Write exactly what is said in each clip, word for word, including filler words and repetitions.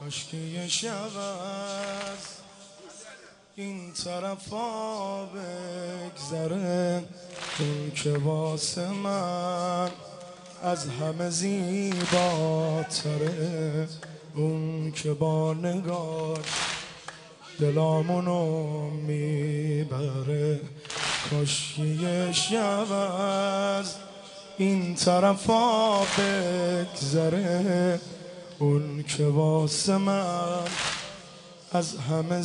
کاشکی یه شب از این طرفا بگذره، اون که واسه من از همه زیباتره، اون که با نگاش دلامونو میبره. کاشکی یه شب از این طرفا بگذره، اون که واسه من از همه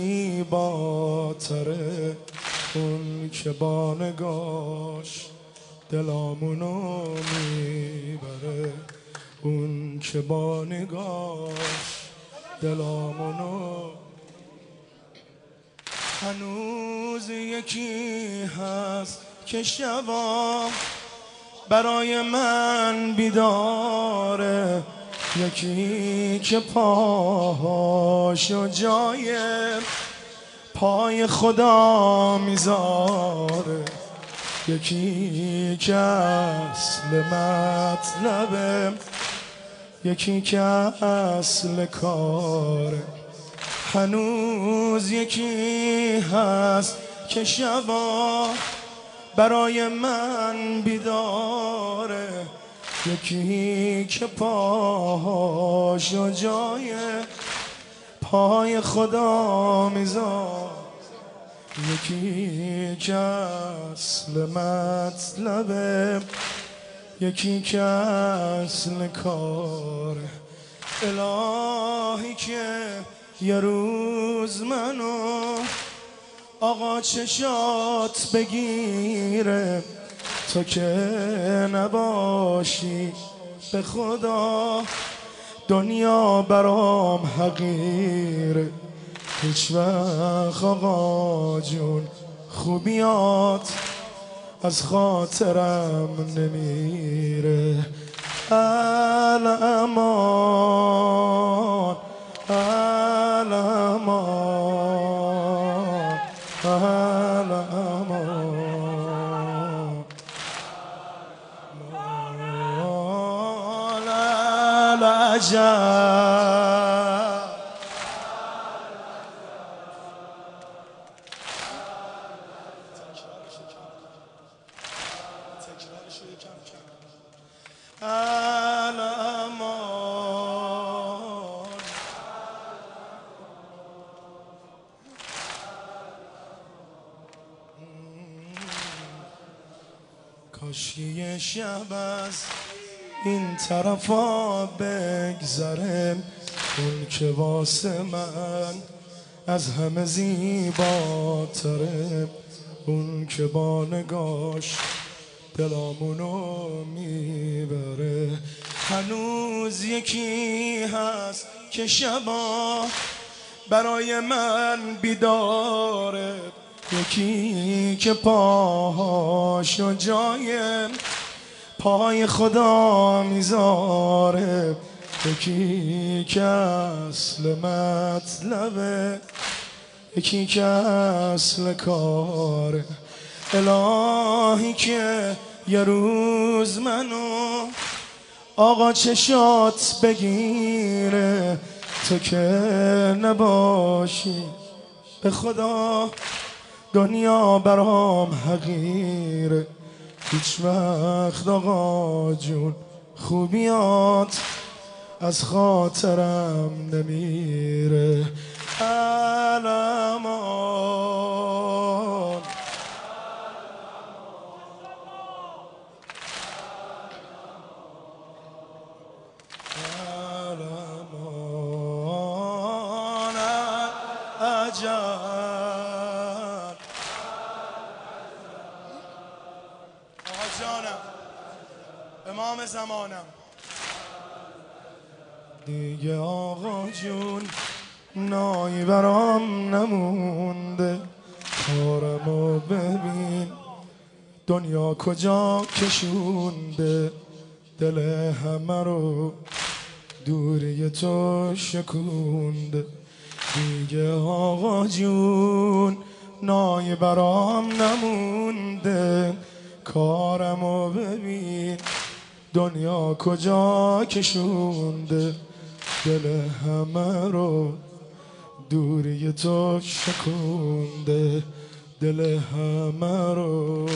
زیباتره، اون که با نگاش دلامونو میبره، اون که با نگاش دلامونو. هنوز یکی هست که شبا برای من بیداره، یکی که پاهاشو جای پای خدا میذاره، یکی که اصل مطلبه، یکی که اصل کاره. هنوز یکی هست که شبا برای من بیداره، یکی که پاهاشو جای پای خدا میذاره، یکی که اصل مطلبه، یکی که اصل کاره. الهی که یه روز منو آقا چشات بگیره، تو که نباشی به خدا دنیا برام حقیره. هیچ وقت آقا جون خوبیات از خاطرم نمیره. الامان الامان الامان العجب. الامان کاشکی یه شب از این طرفا بگذره، اون که واسه من از همه زیباتره، اون که با نگاش دلامونو میبره. هنوز یکی هست که شبا برای من بیداره، یکی که پاهاشو جای پای خدا میذاره، یکی که اصل مطلبه، یکی که اصل کاره. الهی که یه روز منو آقا چشات بگیره، تو که نباشی به خدا دنیا برام حقیره. هیچ وقت آقا جون خوبیات از خاطرم نمیره. الامان الامان عجب. آقا جانم امام زمانم دیگه آقا جون نایی برام نمونده، کارمو ببین دنیا کجا کشونده، دل همه رو دوری تو شکونده. دیگه آقا جون نایی برام نمونده، کارمو ببین دنیا کجا کشونده، دل همه رو دوری تو شکونده، دل همه رو.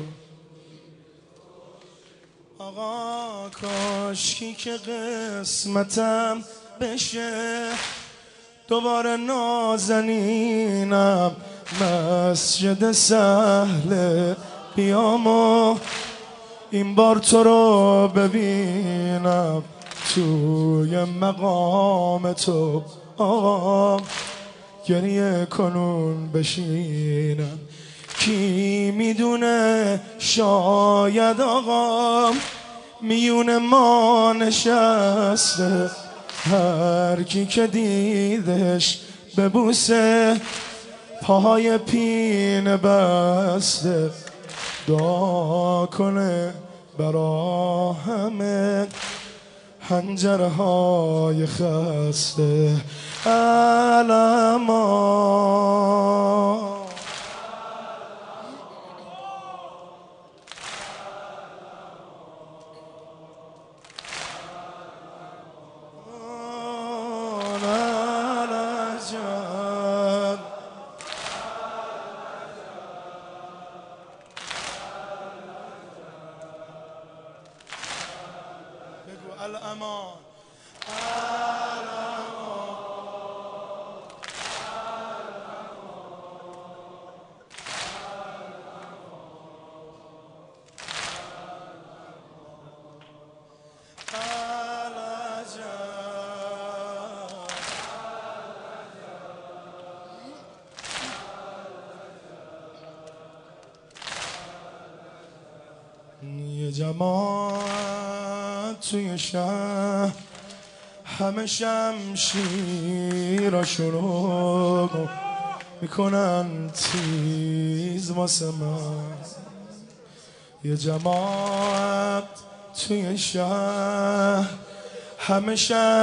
آقا کاشکی که قسمتم بشه دوباره نازنینم مسجد سهل بیام و این بار تو رو ببینم توی مقام تو. آقا گریه کنون بشینم کی میدونه، شاید آقا میون ما نشسته، هر کی که دیدش ببوسه پاهای پینه بسته، دعا کنه برا همه حنجره های خسته. علما الامان یه جماعت توی شهر همه شمشیراشونو میکنن تیز واسه من. یه جماعت توی شهر همه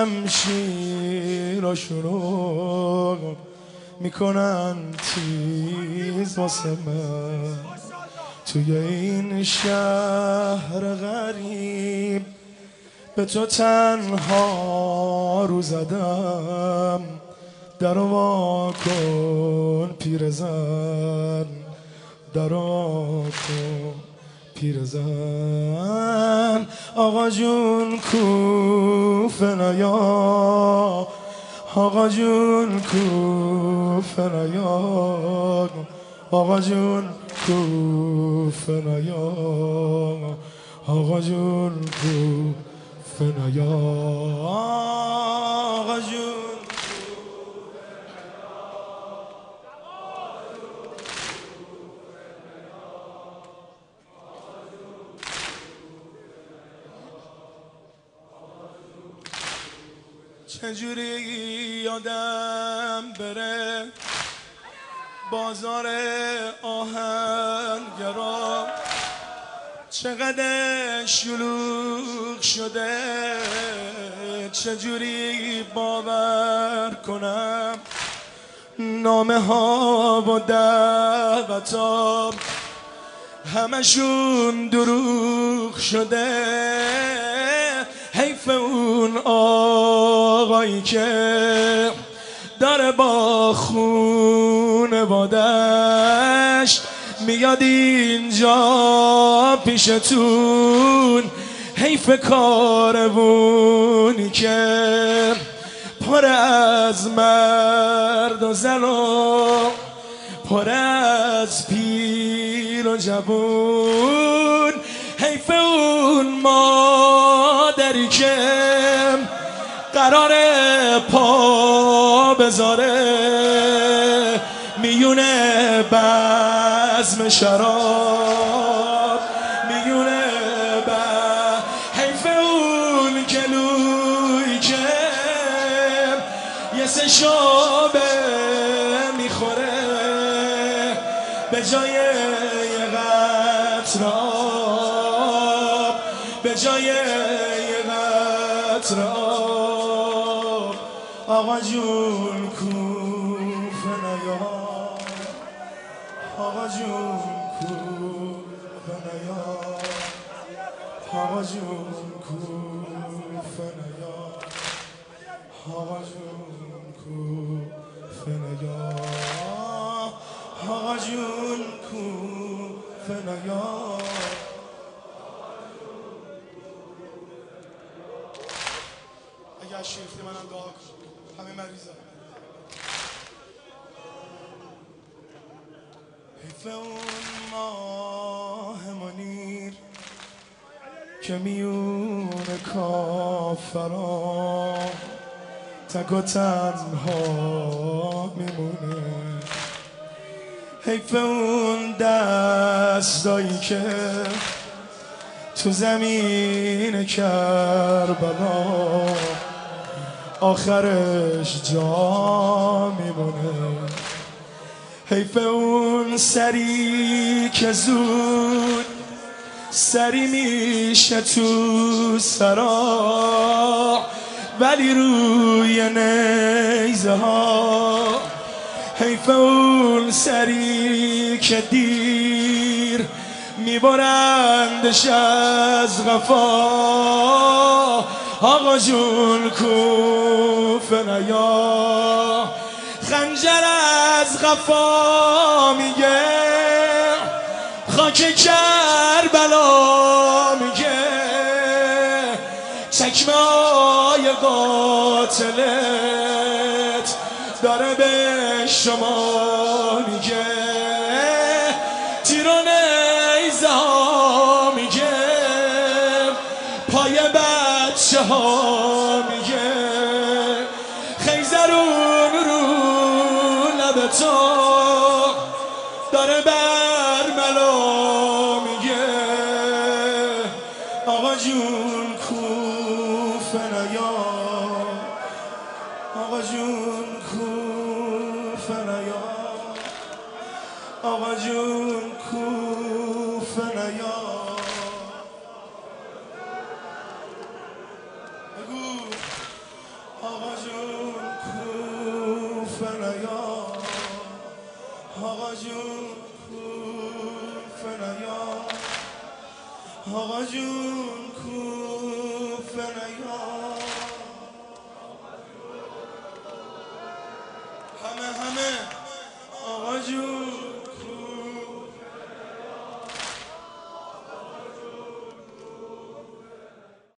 شمشیراشونو میکنن تیز واسه من. توی این شهر غریب به تو تنها رو زدم، در وا کن پیرزن، در وا کن پیرزن. آقا جون کوفه نیا، آقا جون کوفه نیا، آقا جون کوفه نیا، آقا جون کوفه نیا، آقا جون چجوری یادم بره بازار آهنگرا چقدر شلوغ شده، چجوری باور کنم نامه ها و دعوتام همشون دروغ شده. حیف اون آقایی که داره با خونوادش میاد اینجا پیشتون. حیف کاروونی که پر از مرد و زن و پر از پیر و جوون. حیف اون مادری که قرار پا بذاره میونه بزم شراب، میونه بزم. حیف اون گلویی که یه سه شابه میخوره به جای یه قطره آب، به جای یه قطره آب. آقا جون کوفه نیا، آقا جون کوفه نیا، آقا جون کوفه نیا، آقا جون کوفه نیا، آقا جون کوفه نیا. اگر شیفتی منم دعا کن همه مریضا. حیف اون ماه منیر که میون کافران تک و تنها میمونه. حیف اون دستایی که تو زمین کربلا آخرش جا میمونه. حیف اون سری که زود سری میشه تو سرا ولی روی نیزه ها. حیف اون سری که دیر میبرندش از غفا. آقا جون کوفه نیا، خنجر از غفا میگه، خاک کربلا میگه، چکمه های قاتلت داره به شما میگه. تیر و نیزه ها میگه، پای بچه ها میگه، خیزرون رو لب تو داره برملا میگه. آقا جون کوفه نیا، آقا جون کوفه نیا، آقا جون کوفه نیا. بگو آقا جون کوفه نیا، آقا جون کوفه نیا، آقا جون کوفه نیا.